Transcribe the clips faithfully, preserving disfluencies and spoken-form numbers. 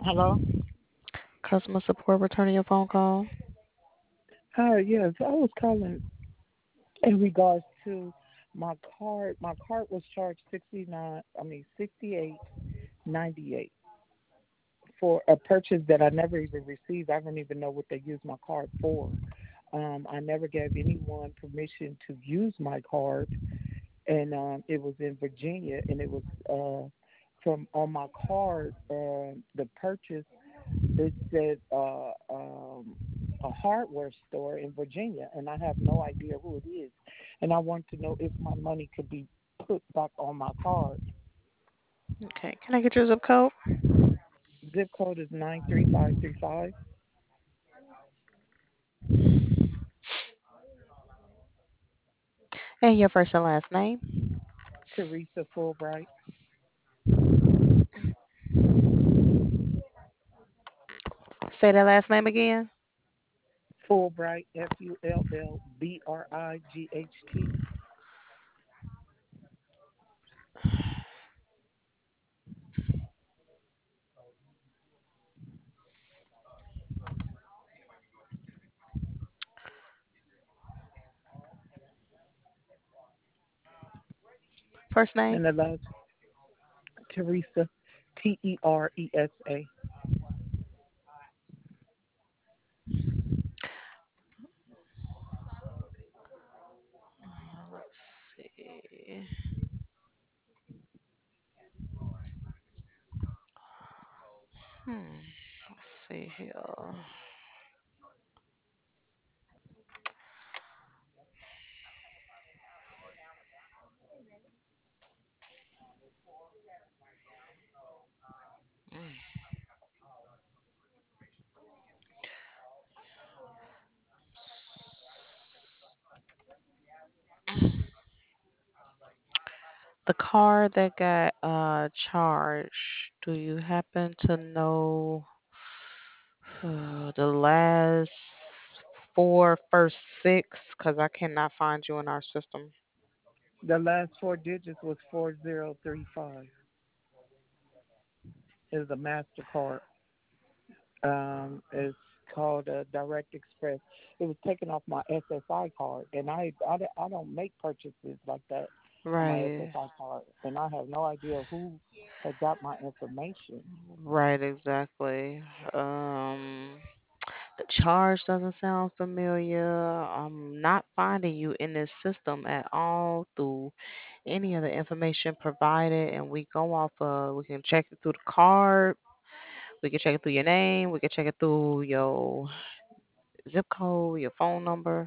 Hello? Customer support returning your phone call. Hi, yes, I was calling in regards to my card. My card was charged sixty nine, I mean sixty eight ninety eight for a purchase that I never even received. I don't even know what they used my card for. Um, I never gave anyone permission to use my card, and um, it was in Virginia, and it was uh, from on my card. Uh, the purchase it said uh, um, a hardware store in Virginia, and I have no idea who it is. And I want to know if my money could be put back on my card. Okay, can I get your zip code Zip code is nine three five three five. and your first and last name? Teresa Fulbright. Say that last name again. Fulbright, F U L L B R I G H T. First name. And the last, Teresa, T E R E S A. Let's see. Hmm. Let's see here. The card that got uh charged. Do you happen to know uh, the last four, first six? Cause I cannot find you in our system. The last four digits was four zero three five. Is a MasterCard. Um, it's called uh, Direct Express. It was taken off my S S I card, and I, I, I don't make purchases like that on my Right. S S I card, and I have no idea who had got my information. Right, exactly. Um, the charge doesn't sound familiar. I'm not finding you in this system at all through any of the information provided, and we go off of, we can check it through the card, we can check it through your name, we can check it through your zip code, your phone number.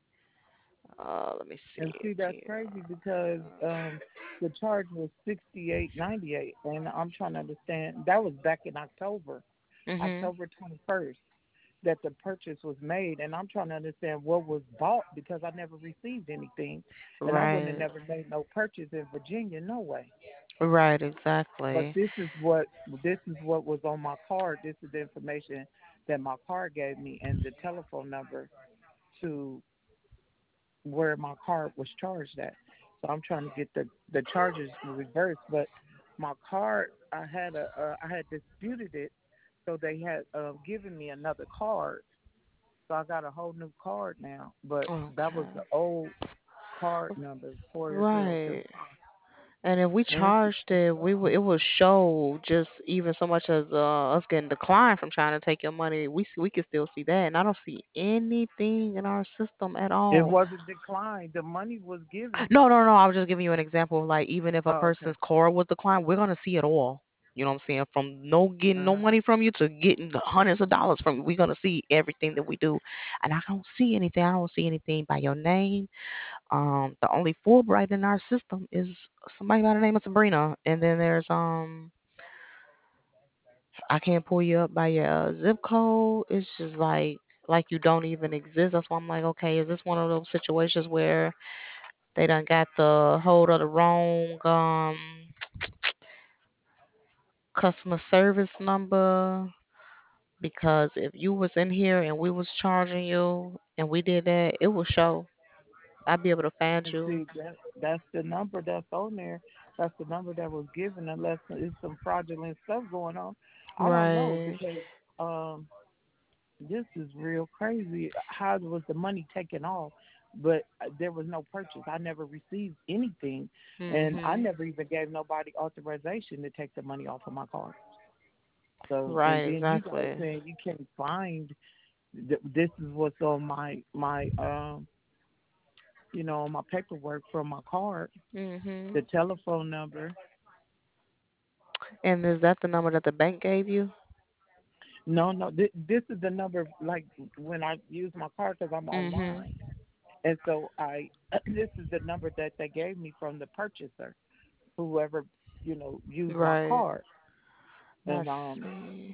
Uh, let me And see see, it that's crazy because um, the charge was sixty eight ninety eight, and I'm trying to understand. That was back in October, here. October twenty first, that the purchase was made, and I'm trying to understand what was bought because I never received anything, Mhm. and I wouldn't have Right. never made no purchase in Virginia, no way. Right, But exactly. this is what this is what was on my card. This is the information that my card gave me, and the telephone number to where my card was charged at. So I'm trying to get the the charges reversed. But my card, I had a uh, I had disputed it, so they had uh, given me another card. So I got a whole new card now. But that was the Okay. old card number four zero three Right. five. And if we And it's, charged it, we would it would show just even so much as uh, us getting declined from trying to take your money. We see, we can still see that, and I don't see anything in our system at it all. wasn't declined. The money was given. No, no, no. I was just giving you an example. Of like even if a Oh, okay. person's card was declined, we're gonna see it all. You know what I'm saying? From no getting no Uh, money from you to getting the hundreds of dollars from you, we're gonna see everything that we do. And I don't see anything. I don't see anything by your name. Um, the only Fulbright in our system is somebody by the name of Sabrina, and then there's um, I can't pull you up by your uh, zip code. It's just like like you don't even exist. That's why I'm like, okay, is this one of those situations where they done got the hold of the wrong um customer service number? Because if you was in here and we was charging you and we did that, it will show. I'd be able to find and you. see that that's the number that's on there. That's the number that was given. Unless it's some fraudulent stuff going on, I don't know Right. because um this is real crazy. How was the money taken off? But uh, there was no purchase. I never received anything, and I Mhm. never even gave nobody authorization to take the money off of my card. So, and Right, then you guys exactly. saying you can't find th- this is what's on my my um you know on my paperwork from my card, Mhm. the telephone number. And is that the number that the bank gave you? No, no, th- this is the number like when I use my card because I'm Mhm. online. And so I, this is the number that they gave me from the purchaser, whoever, you know, used my Right. card. And Let's um, see.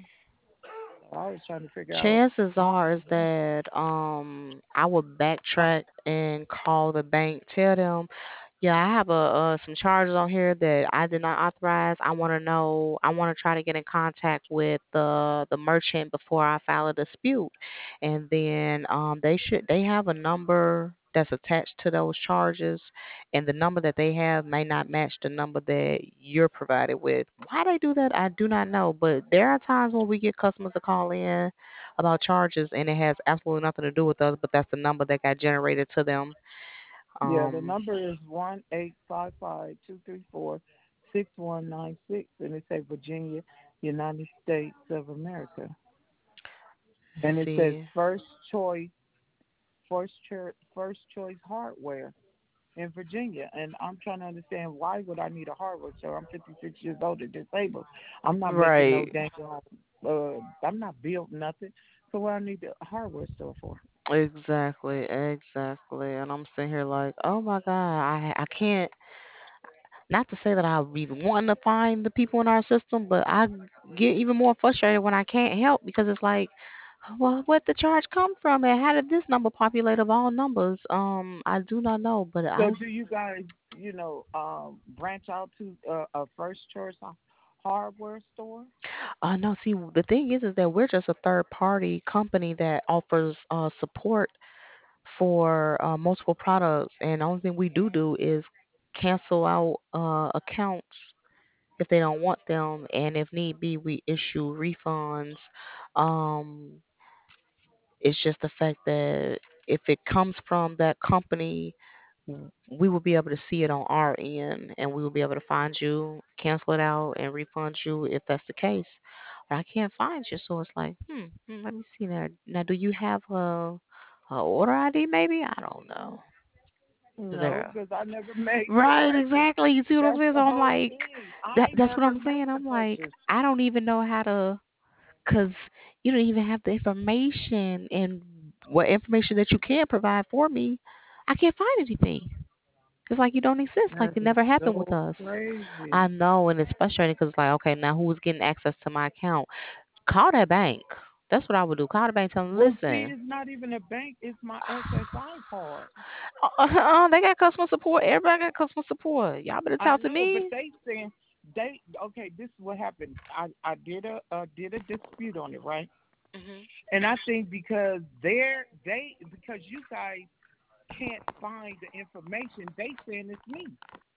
so I was trying to figure out Chances how. are is that um I would backtrack and call the bank, tell them, yeah, I have a uh, some charges on here that I did not authorize. I want to know. I want to try to get in contact with the the merchant before I file a dispute, and then um they should they have a number that's attached to those charges, and the number that they have may not match the number that you're provided with. Why they do that, I do not know. But there are times when we get customers to call in about charges, and it has absolutely nothing to do with us, but that's the number that got generated to them. Yeah, the Um, number is one eight five five two three four six one nine six, and it says Virginia, United States of America, let's and it says see. first choice, first choice, first choice hardware in Virginia, and I'm trying to understand why would I need a hardware store? I'm fifty-six years old and disabled. I'm not making no Right. dang on. Uh, I'm not built nothing. So what I need a hardware store for? Exactly, exactly. And I'm sitting here like, oh my God, I I can't. Not to say that I even want to find the people in our system, but I get even more frustrated when I can't help because it's like, well, where'd the charge come from, and how did this number populate of all numbers? Um, I do not know, but So I do you guys, you know, um, branch out to uh, a first choice hardware store? uh no. See, the thing is, is that we're just a third party company that offers uh support for uh, multiple products, and the only thing we do do is cancel out uh, accounts if they don't want them, and if need be, we issue refunds. Um, it's just the fact that if it comes from that company, w- we will be able to see it on our end, and we will be able to find you, cancel it out, and refund you if that's the case. But I can't find you, so it's like, hmm, hmm, let me see now. Now, do you have a, a order I D? Maybe I don't know. Is No, there? because I never made no Right, purchase. exactly. You see what I'm That's saying? So the I'm whole like, thing. that. I That's what never I'm made saying. the I'm like, purchase. I don't even know how to, cause you don't even have the information, and what information that you can provide for me, I can't find anything. It's like you don't exist. Like That it is never happened with so us. crazy. I know, and it's frustrating because it's like, okay, now who's getting access to my account? Call that bank. That's what I would do. Call the bank. Tell them, Well, see, listen, it's not even a bank. It's my S S I card. uh, uh, they got customer support. Everybody got customer support. Y'all better I talk to know, but me. they saying they okay. This is what happened. I I did a uh, did a dispute on it, right? Mhm. And I think because they're they because you guys can't find the information, they saying it's me.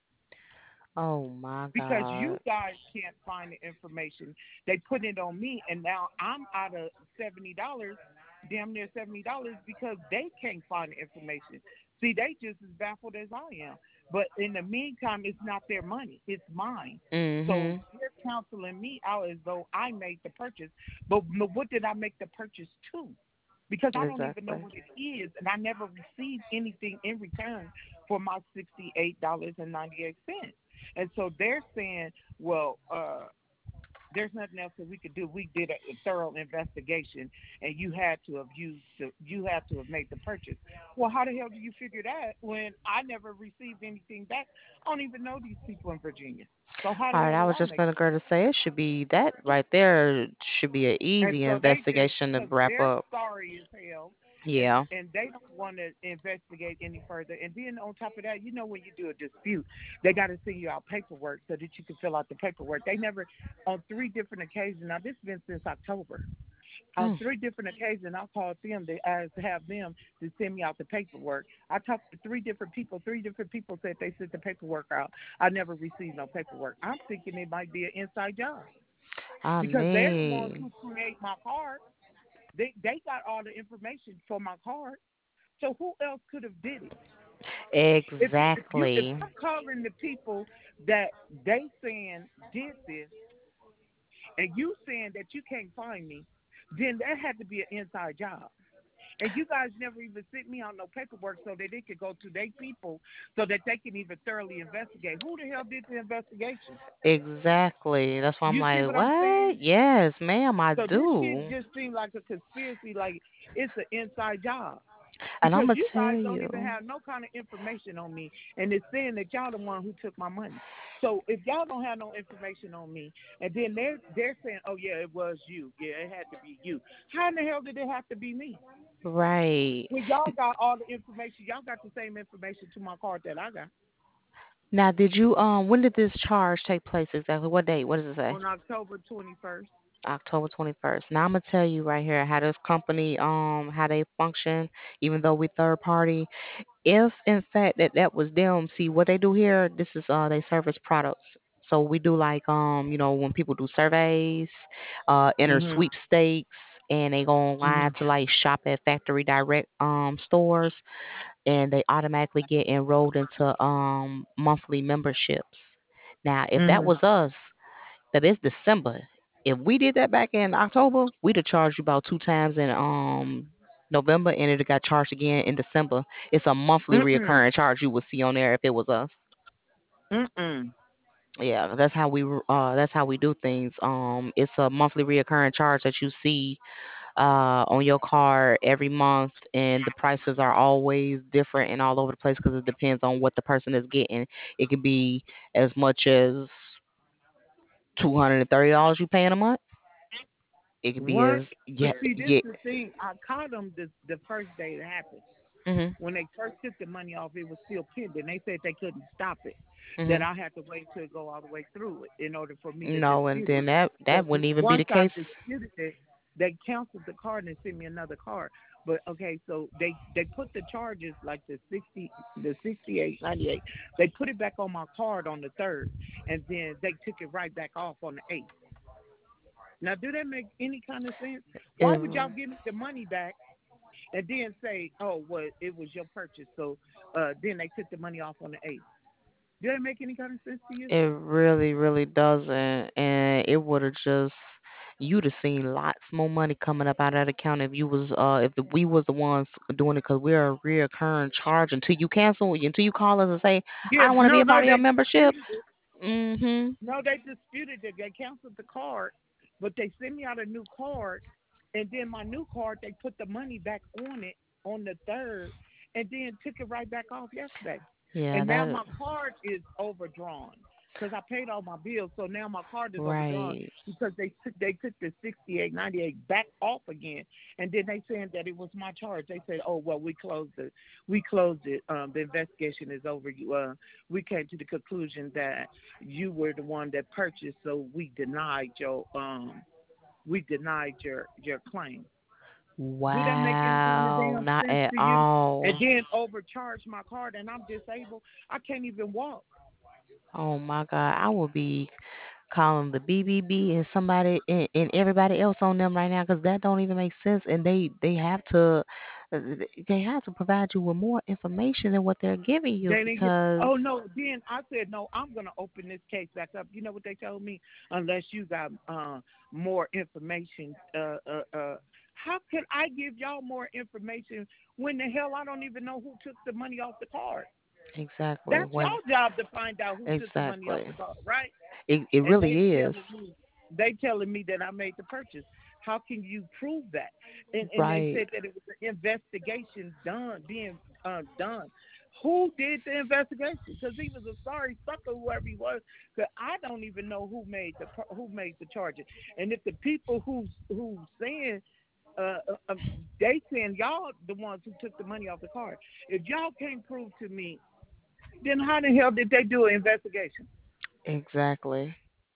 Oh my Because you God. guys can't find the information, they put it on me, and now I'm out of seventy dollars, damn near seventy dollars, because they can't find the information. See, they just as baffled as I am. But in the meantime, it's not their money; it's mine. So Mhm. they're counseling me out as though I made the purchase. But what did I make the purchase to? Because I don't even know Exactly. what it is, and I never received anything in return for my sixty-eight dollars and ninety-eight cents. And so they're saying, well, uh, there's nothing else that we could do. We did a, a thorough investigation, and you had to have used, the, you had to have made the purchase. Well, how the hell do you figure that when I never received anything back? I don't even know these people in Virginia. So how the All hell right, I did was I just make gonna the go to purchase? say it should be that right there should be an And easy so they just investigation to because wrap they're up. sorry as hell, and Yeah. and they don't want to investigate any further. And then on top of that, you know, when you do a dispute, they got to send you out paperwork so that you can fill out the paperwork. They never, on three different occasions. Now this has been since October. On Mm. three different occasions, I called them to ask to have them to send me out the paperwork. I talked to three different people. Three different people said they sent the paperwork out. I never received no paperwork. I'm thinking it might be an inside job. I because they're the ones mean, who create my card. They they got all the information for my card. So who else could have did it? If if you if exactly. I'm calling the people that they saying did this, and you saying that you can't find me, then that had to be an inside job. And you guys never even sent me on no paperwork so that they could go to their people so that they can even thoroughly investigate. Who the hell did the investigation? Exactly. That's why I'm You see like, what I'm saying? what? Yes, ma'am, I So this shit do. just seems like a conspiracy, like it's an inside job. And I'm Because gonna you tell guys don't even you. have no kind of information on me, and it's saying that y'all the one who took my money. So if y'all don't have no information on me, and then they're they're saying, oh yeah, it was you, yeah, it had to be you. How in the hell did it have to be me? Right. When y'all got all the information, y'all got the same information to my card that I got Now, did you um when did this charge take place exactly? What date? What does it say? on October twenty-first. October twenty-first. Now I'm gonna tell you right here how this company um how they function, even though we third party. If in fact that that was them, see what they do here. This is uh they service products. So we do like um you know when people do surveys, uh enter Mhm. sweepstakes, and they go online Mhm. to like shop at factory direct um stores, and they automatically get enrolled into um monthly memberships. Now, if that Mhm. was us, that is December. If we did that back in October, we'd have charged you about two times in um November, and it got charged again in December. It's a monthly Mm-mm. reoccurring charge you would see on there if it was us. Mm-mm. Yeah, that's how we uh that's how we do things. Um, it's a monthly reoccurring charge that you see uh on your card every month, and the prices are always different and all over the place because it depends on what the person is getting. It could be as much as two hundred and thirty dollars you pay in a month. It could be What? as But yeah see, this yeah. is the thing. I caught them the the first day it happened. Mhm. When they first took the money off, it was still pending. They said they couldn't stop it. That Mhm. I had to wait till it go all the way through it in order for me to No, and dispute it. then that that But wouldn't even be once the I case. disputed it, they canceled the card and sent me another card. But okay, so they they put the charges like the sixty, the sixty eight, ninety eight. They put it back on my card on the third, and then they took it right back off on the eighth. Now, do that make any kind of sense? Why It would y'all give me the money back and then say, "Oh, well, it was your purchase"? So uh, then they took the money off on the eighth. Do that make any kind of sense to you? it really really doesn't, and it would have just you'd have seen lots more money coming up out of that account if you was uh if the, we was the ones doing it because we're a reoccurring charge until you cancel until you call us and say I Yeah, don't want to be no, a no, part of your they membership. disputed it. Mhm. No, they disputed it. They canceled the card, but they sent me out a new card, and then my new card, they put the money back on it on the third, and then took it right back off yesterday. Yeah, And now that my card is overdrawn because I paid all my bills, so now my card is overdrawn right. because they took they took the sixty eight ninety eight back off again, and then they saying that it was my charge. They said, "Oh well, we closed it. We closed it. Um, the investigation is over. You uh, we came to the conclusion that." You were the one that purchased, so we denied your um we denied your your claim. Do that make any kind of Wow, damn not sense at to you? And all. then overcharge my card, and I'm disabled. I can't even walk. Oh my God, I will be calling the B B B and somebody and, and everybody else on them right now because that don't even make sense. And they they have to uh, they have to provide you with more information than what they're giving you They didn't get. because Oh no! Then I said no. I'm gonna open this case back up. You know what they told me? Unless you got uh, more information. Uh, uh, uh, how could I give y'all more information when the hell I don't even know who took the money off the card? exactly That's when your job to find out who took the money off exactly the card, right? it it And they really is telling me they telling me that I made the purchase. How can you prove that? And and they right. said that it was an investigation done being uh, done. Who did the investigation? Because he was a sorry sucker, whoever he was. Because I don't even know who made the who made the charges. And if the people who who saying uh, uh, uh, they saying y'all the ones who took the money off the card. If y'all can't prove to me, then how the hell did they do an investigation? Exactly.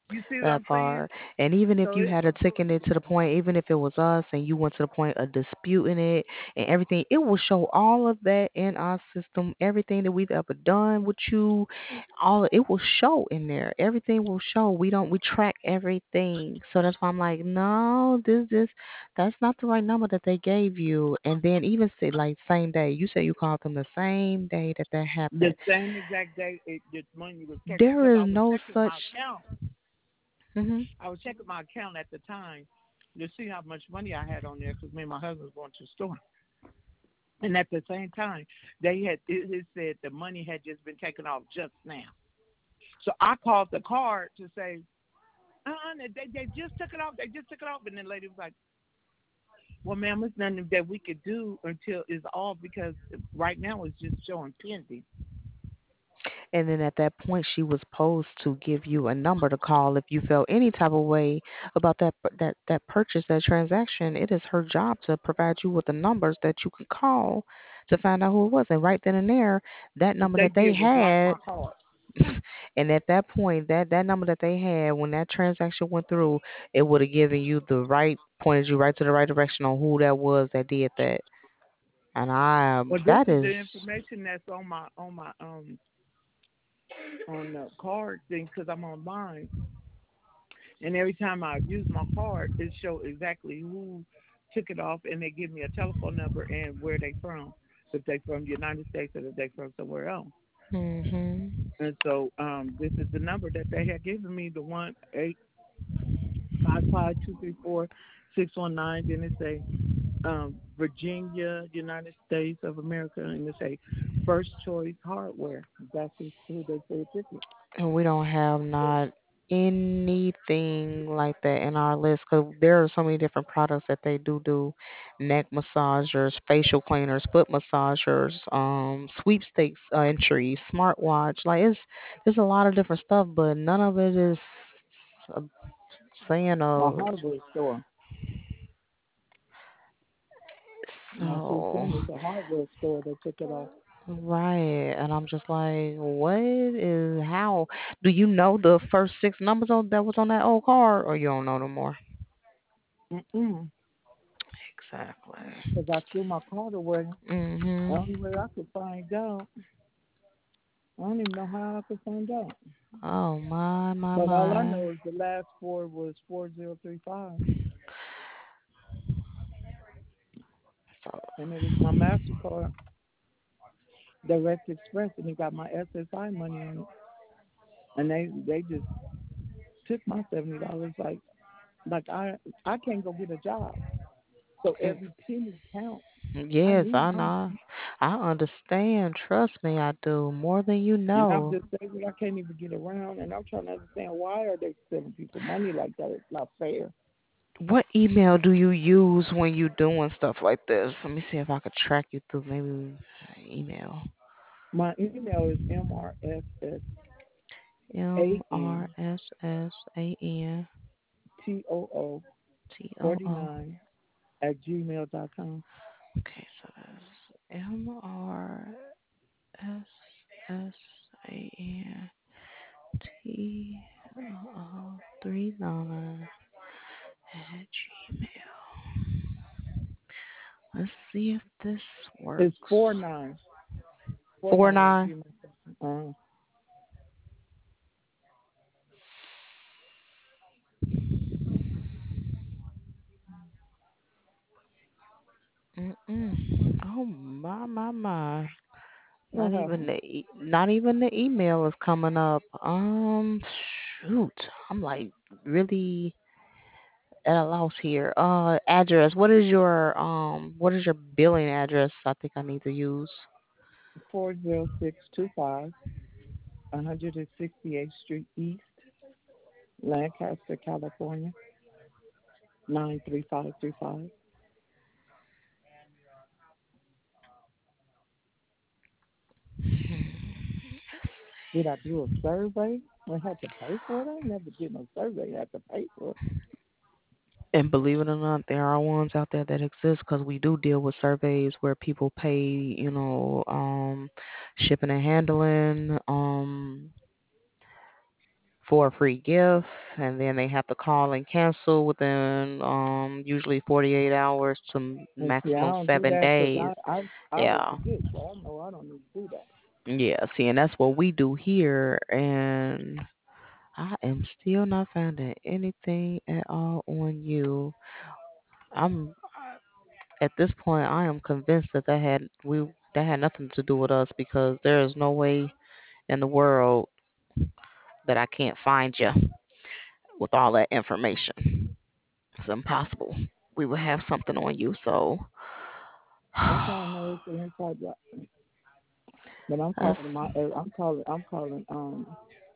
You see what That I'm saying? part. And even if So you it, had to taken it to the point, even if it was us and you went to the point of disputing it and everything, it will show all of that in our system. Everything that we've ever done with you, all it will show in there. Everything will show. We don't we track everything. So that's why I'm like, no, this this that's not the right number that they gave you. And then even say like same day, you said you called them the same day that that the happened. same exact day it, the money was taken There because I is was no checking such. my account. Mhm. I was checking my account at the time to see how much money I had on there because me and my husband was going to the store. And at the same time, they had it, it said the money had just been taken off just now. So I called the card to say, uh-uh, they they just took it off. They just took it off, and the lady was like, "Well, ma'am, it's nothing that we could do until it's off because right now it's just showing pending." And then at that point, she was supposed to give you a number to call if you felt any type of way about that that that purchase, that transaction. It is her job to provide you with the numbers that you can call to find out who it was. And right then and there, that number They that they did was block had, my card. and at that point, that that number that they had when that transaction went through, it would have given you the right pointed you right to the right direction on who that was that did that. And I, Well, this that is is. the information that's on my on my um on the card thing because I'm online, and every time I use my card, it shows exactly who took it off, and they give me a telephone number and where they from, if they from the United States or if they from somewhere else. Mhm. And so um, this is the number that they had given me, the one eight five five two three four six one nine. Then it say um, Virginia, United States of America, and it say First Choice Hardware. That's who who they say it's with. And we don't have not anything like that in our list because there are so many different products that they do do neck massagers, facial cleaners, foot massagers, um sweepstakes uh, entries, smartwatch. Like it's there's a lot of different stuff, but none of it is uh, saying A uh hardware store. My sister so saying it's a hardware store that took it off. right. And I'm just like, what is how do you know the first six numbers on that was on that old card, or you don't know no more? Mm-mm. Exactly. Because I threw my card away. The only Mhm. way I could find out, I don't even know how I could find out. Oh my my But all I my. know is the last four was four zero three five, So and it was my Mastercard, Direct Express, and it got my S S I money on it, and they they just took my seventy dollars. Like like I I can't go get a job, so mm, every penny counts. I yes, need I money, know. I understand. Trust me, I do more than you and I'm know. just saying I can't even get around, and I'm trying to understand why are they stealing people money like that? It's not fair. What email do you use when you doing stuff like this? Let me see if I could track you through maybe email. My email is M R S S M A R N S S A N T O O T O forty O. nine at gmail dot com. Okay, so that's M R S S A N T O O three nine at Gmail. Let's see if this works. It's four nine four Four nine at nine. gmail. Uh, Mm-mm. Oh my my my. what Not even happened? the e- not even the email is coming up. Um, shoot. I'm like really at a loss here. Uh, address. What is your um? What is your billing address? I think I need to use. Four zero six two five one hundred and sixty eighth Street East, Lancaster, California nine three five three five. Did I do a survey? I had to pay for it. I never did no survey. I had to pay for it. And believe it or not, there are ones out there that exist because we do deal with surveys where people pay, you know, um, shipping and handling, um, for a free gift, and then they have to call and cancel within um usually forty-eight hours to m- And see, I maximum don't do seven that because days. I, I I will Yeah. forget, so I know I don't need to do that. Yeah, see, and that's what we do here, and I am still not finding anything at all on you. I'm at this point, I am convinced that that had we that had nothing to do with us because there is no way in the world that I can't find you with all that information. It's impossible. We would have something on you, so That's how I know it's an inside job. But I'm that's calling my, uh, I'm calling, I'm calling, um,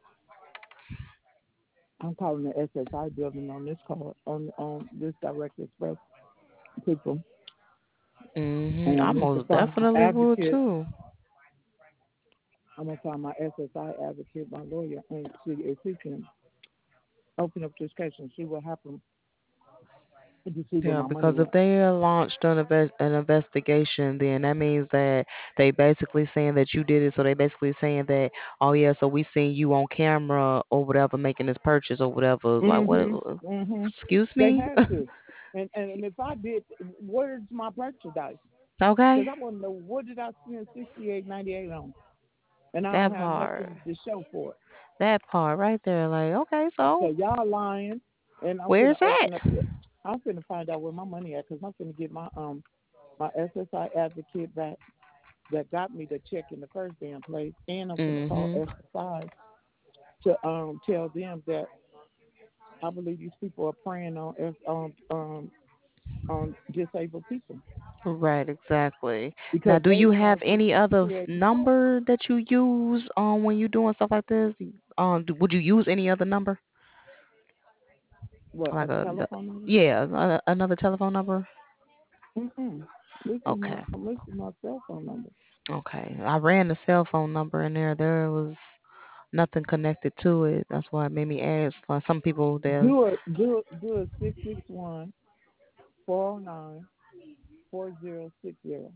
I'm calling the S S I building on this call on on this Direct Express people, mhm. and I I need to most find my definitely would advocate. too. I'm gonna find my S S I advocate, my lawyer, and see if he can open up this case and see what happened to see where Yeah, my money because if went. they launched an invest an investigation, then that means that they basically saying that you did it. So they basically saying that, oh yeah, so we seen you on camera or whatever making this purchase or whatever. Like what? Mhm, mhm. Excuse They me? had to, and and, and if I did, where's my merchandise? Okay, Because I want to know what did I spend sixty eight ninety eight on, and I don't that have part, nothing to show for it. that part right there. Like okay, so So y'all lying, and I'm where's finna that? open up. The, I'm finna find out where my money at, because I'm finna get my um my S S I advocate back that got me the check in the first damn place, and I'm finna call Mhm. S S I to um tell them that I believe these people are preying on S- um um on disabled people Right, exactly. Now, because do they you the have ones who any other created the problem. number that you use um when you doing stuff like this? Um, do, would you use any other number? What, Like a a telephone number? yeah, a, another telephone number? Mm-mm. This is my Okay. this is my cell phone number. Okay. I ran the cell phone number in there. There was nothing connected to it. That's why it made me ask. Like some people there. Do it do it do it six six one four oh nine four zero six zero.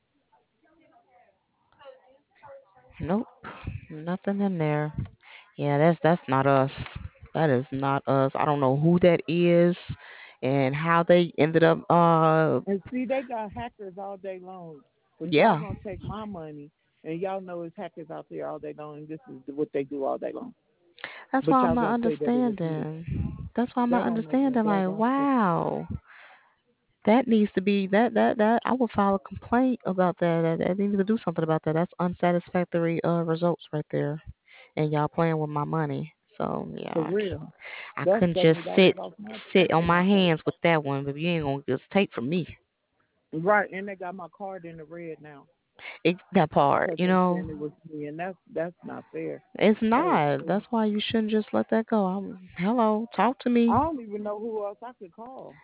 Nope. Nothing in there. Yeah, that's that's not us. That is not us. I don't know who that is and how they ended up uh And see, they got hackers all day long. When y'all yeah. gonna take my money, and y'all know it's hackers out there all day long, and this is what they do all day long. That's But why I'm y'all not gonna say that it was me. understanding. That's why I'm They not don't know the understanding. Like, daggone truth. wow, that needs to be that that that. I will file a complaint about that. I, I need to do something about that. That's unsatisfactory uh results right there, and y'all playing with my money. So yeah, For I, c- real. I That's couldn't just seventy dollars sit off my sit on checking my account. hands with that one, but you ain't gonna just take from me. Right, and they got my card in the red now It, that part, because you they know, saying it was me, and that's that's not fair. it's That is, not. That's why you shouldn't just let that go. I'm, hello, talk to I me. don't even know who else I could call.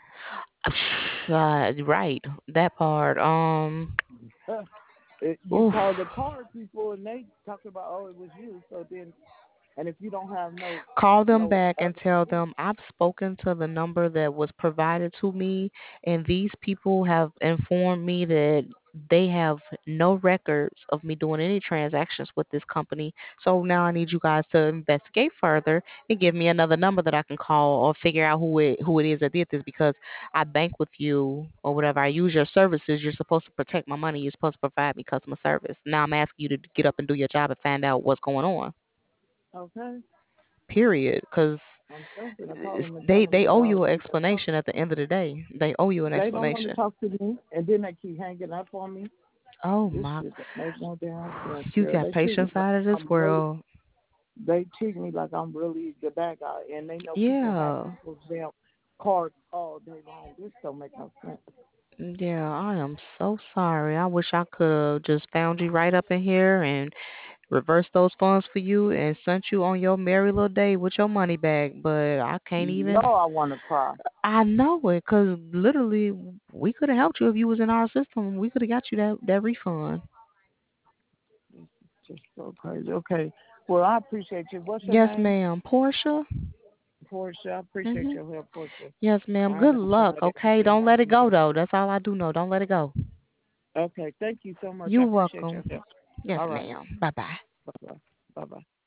Uh, right, that part. Um, It, you oof. call the card people, and they talk about, oh, it was you. So then, and if you don't have no Call them no back and other tell proof, them I've spoken to the number that was provided to me, and these people have informed me that they have no records of me doing any transactions with this company. So now I need you guys to investigate further and give me another number that I can call or figure out who it who it is that did this because I bank with you or whatever. I use your services. You're supposed to protect my money. You're supposed to provide me customer service. Now I'm asking you to get up and do your job and find out what's going on. okay, Period. Because I'm still gonna call them and tell they them they that owe I you an need to talk. explanation at the end of the day. They owe you an They don't want to explanation. talk to me, and then they keep hanging up on me. Oh This my, shit don't make no damn sense, you girl. got They treat me patience like out of this I'm really. world. They treat me like I'm really the bad guy, and they know people hack Yeah, people's damn cards all day long. This don't make no sense. yeah. I am so sorry. I wish I could have just found you right up in here and reversed those funds for you and sent you on your merry little day with your money back. But I can't You even. know I want to cry. I know it because literally we could have helped you if you was in our system. We could have got you that that refund. This is just so crazy. Okay, well I appreciate you. What's your Yes, name? ma'am. Portia. Portia. I appreciate Mhm. your help, Portia. Yes, ma'am. I ain't Good gonna luck, forget okay? everything Don't I let it done go told though. That's all I do know. Don't let it go. you. Okay, thank you so much. I You're appreciate your welcome. help. Yes, All right. ma'am. Bye bye. Bye bye. Bye bye.